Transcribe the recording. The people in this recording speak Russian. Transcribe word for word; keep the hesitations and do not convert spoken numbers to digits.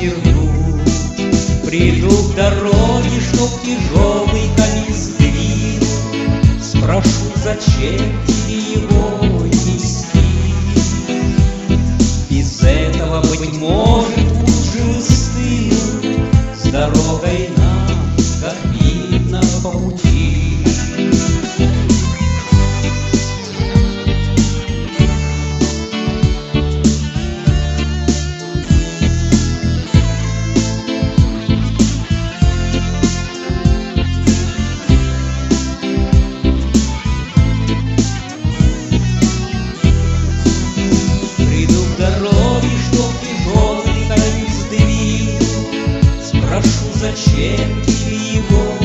верну. Приду к дороге, чтоб тяжелый конь сдвинул. Спрошу, зачем тебе его нести? Без этого, быть может, лучше стыну. С дорогой нам, как видно, по пути. Зачем тебе его